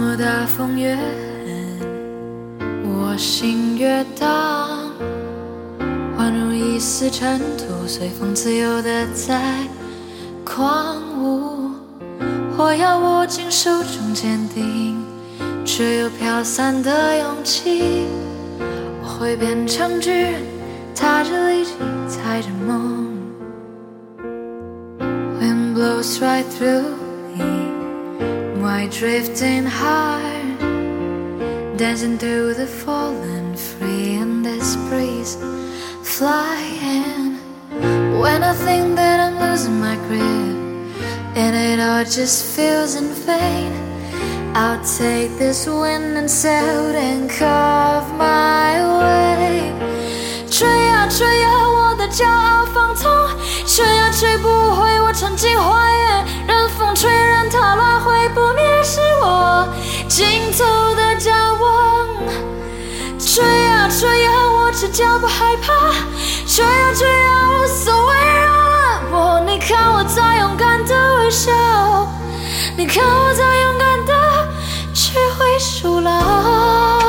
么大风越狠，我心越荡，宛如一丝尘土，随风自由地在狂舞。我要握紧手中坚定却又飘散的勇气，我会变成巨人，踏着力气，踩着梦。Wind blows right through me, white drifting hard, dancing through the fallen, free in this breeze, flying. When I think that I'm losing my grip, and it all just feels in vain, I'll take this wind and sail and carve my way. 吹呀吹呀，我的骄傲放纵，吹呀吹不回我曾经还原，任风吹任它乱，会不灭是我尽头的骄傲。吹呀吹呀，我只叫不害怕，吹呀吹呀，无所谓扰乱我。你看我在勇敢的微笑，你看我在勇敢的去挥手了。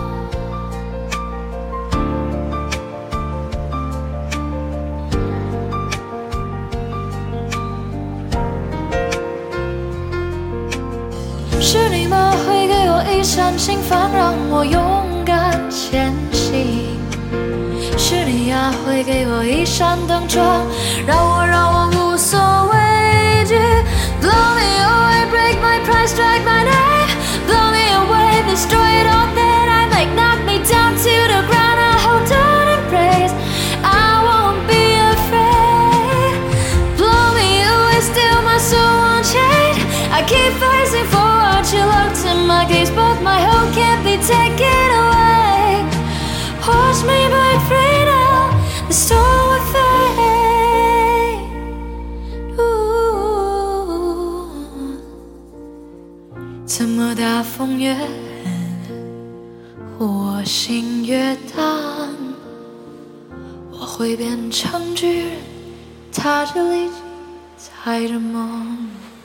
是你吗？会给我一扇心房，让我勇敢前行。是你呀，会给我一扇灯窗，让我无所畏惧。Blow me away, break my pride, strike my name. Blow me away, destroy it all that I make. Knock me down to the ground, I hold on and praise. I won't be afraid. Blow me away, still my soul unchained. I keep facing forward, you looked in my gaze, but my hope can't be taken away. Watch me break free now, the storm will fade. Ooh. 怎么大风越狠，我心越荡，我会变成巨人，踏着力气，踩着梦。